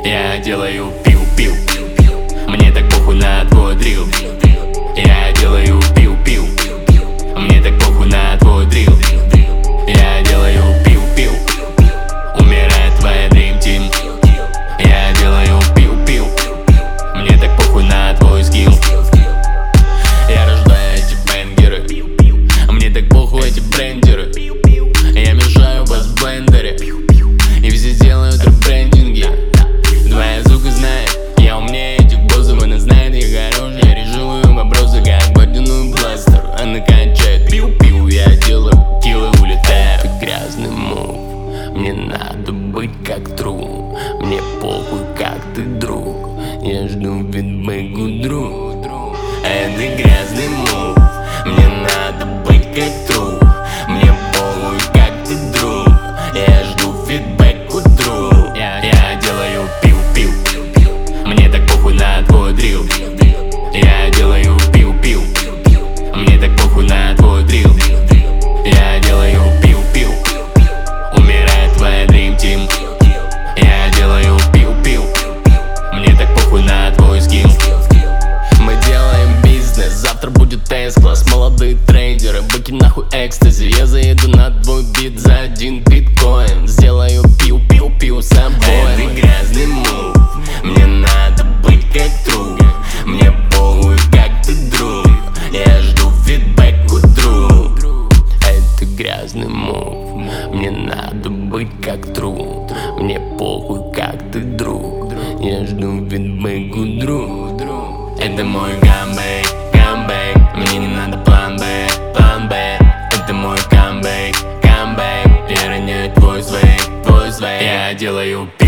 Я делаю пиу-пиу. Мне так похуй на твой дрил. Я делаю пиу-пиу. Мне так похуй на твой дрил. Я делаю пиу-пиу. Умирает твоя Dream Team. Я делаю пиу-пиу. Мне так похуй на твой скилл. Я рождаю эти бенгеры. Мне так похуй эти брендеры. Я мешаю вас в блендере. И все делают ребрендинги. Твоя сука знает, я умнее этих боссов. Она знает, я хорош. Я решил ее вопросы, как водяной бластер. Она качает пиу-пиу. Я делаю киллы, улетаю. Это грязный мув. Мне надо быть как тру. Мне похуй, как ты друг. Я жду фидбэк друг. Это грязный мув. Мне надо быть как тру. Мне похуй, как ты друг. Я жду фидбэк друг. Я делаю пиу-пиу. Мне так похуй на твой дрил. Я делаю пиу-пиу. Мне так похуй на твой дрил. Я делаю пиу-пиу. Умирает твоя Dream Team. Я делаю пиу-пиу. Мне так похуй на твой скилл. Мы делаем бизнес, завтра будет тест-класс. Молодые трейдеры, быки нахуй экстази. Я заеду на твой бит за 1 биткоин. Сделаю пиу-пиу-пиу с обоим. Это грязный мув. Мне надо быть как друг. Мне похуй, как ты друг. Я жду фидбэк друг. Это грязный мув. Мне надо быть как друг. Мне похуй, как ты друг. Я жду фидбэк друг. Это мой камбэк, камбэк. Мне не надо план Б, план Б. Это мой камбэк, камбэк. Я роняю твой свейк, твой свейк. Я делаю пи.